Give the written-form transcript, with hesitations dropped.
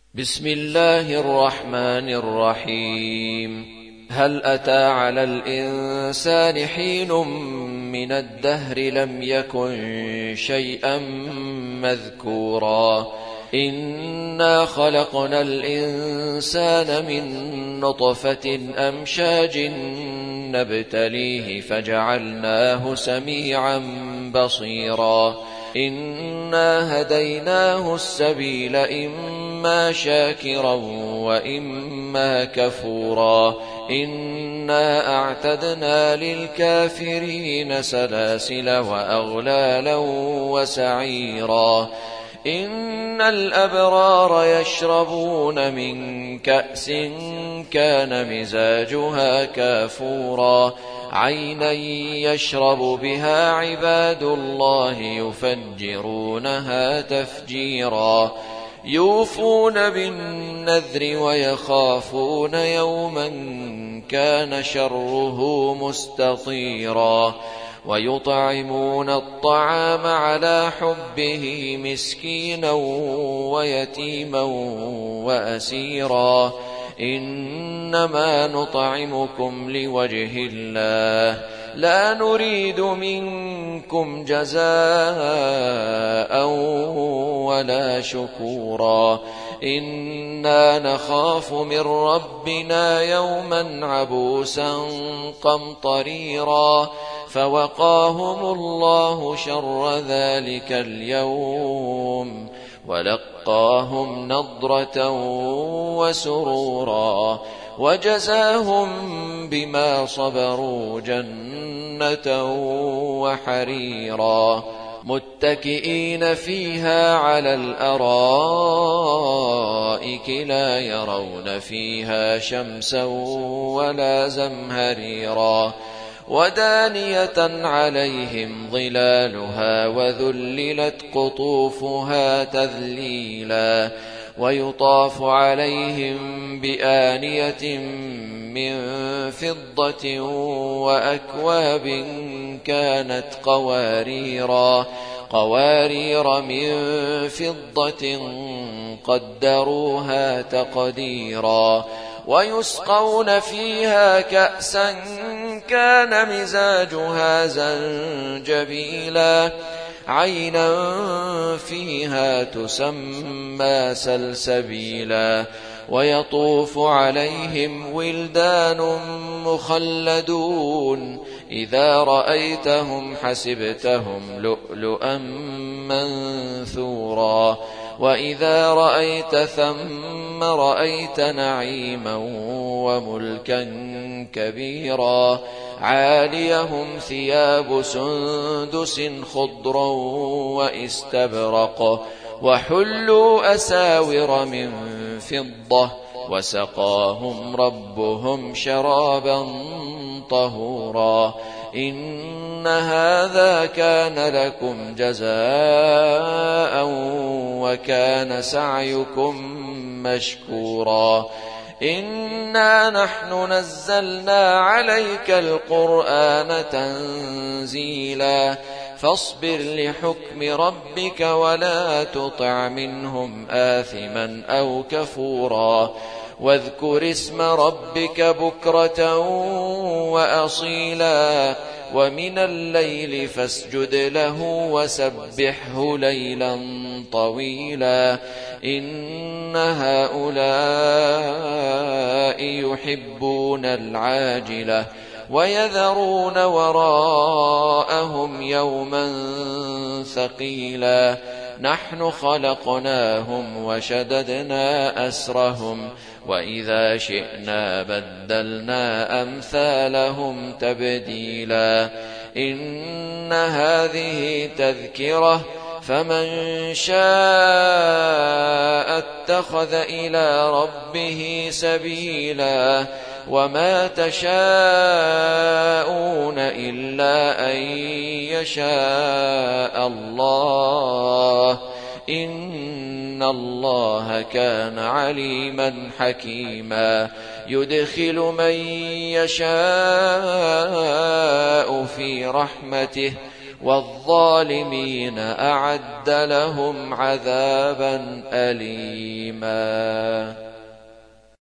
بسم الله الرحمن الرحيم. هل أتى على الإنسان حين من الدهر لم يكن شيئا مذكورا إنا خلقنا الإنسان من نطفة أمشاج نبتليه فجعلناه سميعا بصيرا إنا هديناه السبيل إما شاكرا وإما كفورا إنا أعتدنا للكافرين سلاسل وأغلالا وسعيرا إن الأبرار يشربون من كأس كان مزاجها كافورا عينا يشرب بها عباد الله يفجرونها تفجيرا يوفون بالنذر ويخافون يوما كان شره مستطيرا ويطعمون الطعام على حبه مسكينا ويتيما وأسيرا إنما نطعمكم لوجه الله لا نريد منكم جزاء ولا شكورا إنا نخاف من ربنا يوما عبوسا قمطريرا فوقاهم الله شر ذلك اليوم ولقاهم نضرة وسرورا وجزاهم بما صبروا جنة وحريرا متكئين فيها على الأرائك لا يرون فيها شمسا ولا زمهريرا ودانية عليهم ظلالها وذللت قطوفها تذليلا ويطاف عليهم بآنية من فضة وأكواب كانت قوارير من فضة قدروها تقديرا ويسقون فيها كأسا كان مزاجها زنجبيلا عينا فيها تسمى سلسبيلا ويطوف عليهم ولدان مخلدون إذا رأيتهم حسبتهم لؤلؤا منثورا وإذا رأيت ثم رأيت نعيما وملكا كبيرا عاليهم ثياب سندس خضر واستبرق وحلوا أساور من فضة وسقاهم ربهم شرابا طهورا إن هذا كان لكم جزاء وكان سعيكم مشكورا إنا نحن نزلنا عليك القرآن تنزيلا فاصبر لحكم ربك ولا تطع منهم آثما أو كفورا واذكر اسم ربك بكرة وأصيلا ومن الليل فاسجد له وسبحه ليلا طويلا إن هؤلاء يحبون العاجلة ويذرون وراءهم يوما ثقيلا نحن خلقناهم وشددنا أسرهم وإذا شئنا بدلنا أمثالهم تبديلا إن هذه تذكرة فمن شاء اتخذ إلى ربه سبيلا وما تشاءون إلا أن يشاء الله إن الله كان عليما حكيما يدخل من يشاء في رحمته والظالمين أعد لهم عذابا أليما.